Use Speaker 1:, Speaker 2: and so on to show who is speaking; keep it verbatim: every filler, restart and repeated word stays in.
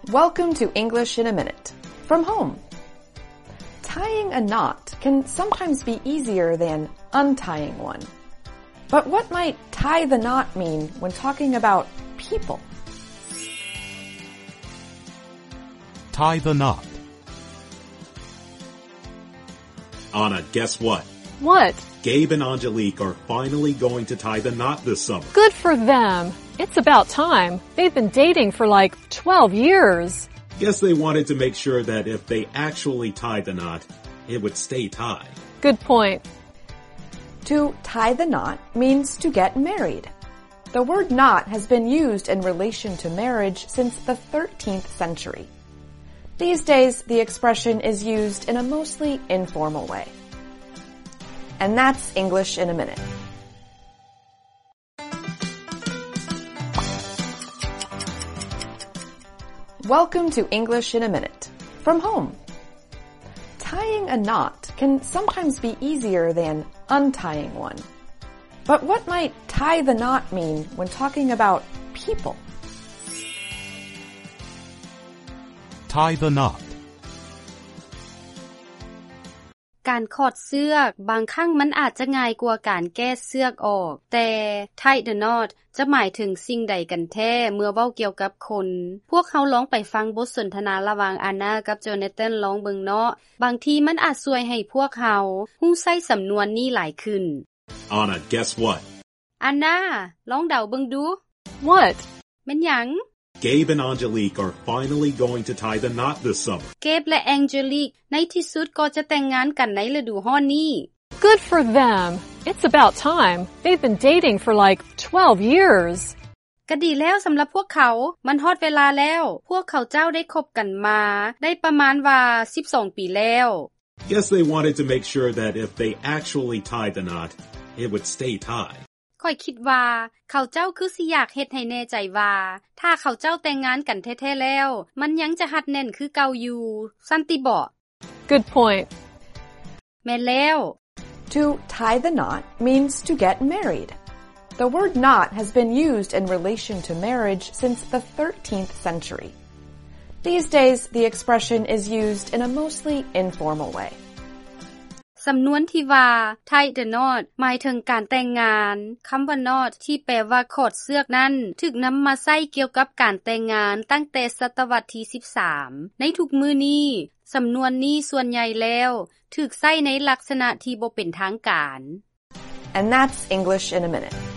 Speaker 1: Welcome to English in a Minute from home. Tying a knot can sometimes be easier than untying one. But what might tie the knot mean when talking about people?
Speaker 2: Tie the knot.
Speaker 3: Anna, guess what?
Speaker 4: What?
Speaker 3: Gabe and Angelique are finally going to tie the knot this summer.
Speaker 4: Good for them. It's about time. They've been dating for like twelve years.
Speaker 3: Guess they wanted to make sure that if they actually tied the knot, it would stay tied.
Speaker 4: Good point.
Speaker 1: To tie the knot means to get married. The word knot has been used in relation to marriage since the thirteenth century. These days, the expression is used in a mostly informal way. And that's English in a Minute. Welcome to English in a Minute from home. Tying a knot can sometimes be easier than untying one. But what might tie the knot mean when talking about people?
Speaker 2: Tie the knot.
Speaker 5: การคอดเสือกบางครั้งมันอาจจะง่ายกว่าการแก้เสือกออกแต่ tie the knot จะหมายถึงสิ่งใดกันแท้เมื่อเว้าเกี่ยวกับคนพวกเขาลองไปฟังบทสนทนาระหว่างอาน่ากับโจนาธานลองเบิ่งเนาะบางทีมันอาจช่วยให้พวกเขารู้ใช้สำนวนนี้หลายขึ้น
Speaker 3: Anna, guess what?
Speaker 5: อาน่าลองเดาเบิ่งดู
Speaker 4: What?
Speaker 5: แม่นหยัง
Speaker 3: Gabe and Angelique are finally going to tie the knot this summer.
Speaker 5: Gabe และ Angelique ในที่สุดก็จะแต่งงานกันในฤดูร้อนนี้
Speaker 4: Good for them. It's about time. They've been dating for like twelve years.
Speaker 5: ก็ดีแล้วสำหรับพวกเขามันฮอดเวลาแล้วพวกเขาเจ้าได้คบกันมาได้ประมาณว่าสิบสองปีแล้ว
Speaker 3: Guess they wanted to make sure that if they actually tied the knot, it would stay tied.
Speaker 5: ค่อยคิดว่าเขาเจ้าคือสิอยากเฮ็ดให้แน่ใจว่าถ้าเขาเจ้าแต่งงานกันแท้ๆแล้วมันยังจะหัดแน่นคือเก่าอยู่ซันติบ่
Speaker 4: Good point.
Speaker 5: แม่นแล้ว
Speaker 1: To tie the knot means to get married. The word knot has been used in relation to marriage since the thirteenth century. These days, the expression is used in a mostly informal way.
Speaker 5: สำนวนที่ว่า tie the knot หมายถึงการแต่งงานคำว่า knot ที่แปลว่าคอดเสือกนั้นถูกนำมาใช้เกี่ยวกับการแต่งงานตั้งแต่ศตวรรษที่สิบสามในทุกมื้อนี้สำนวนนี้ส่วนใหญ่แล้วถูกใช้ในลักษณะที่บ่เป็นทางการ
Speaker 1: And that's English in a Minute.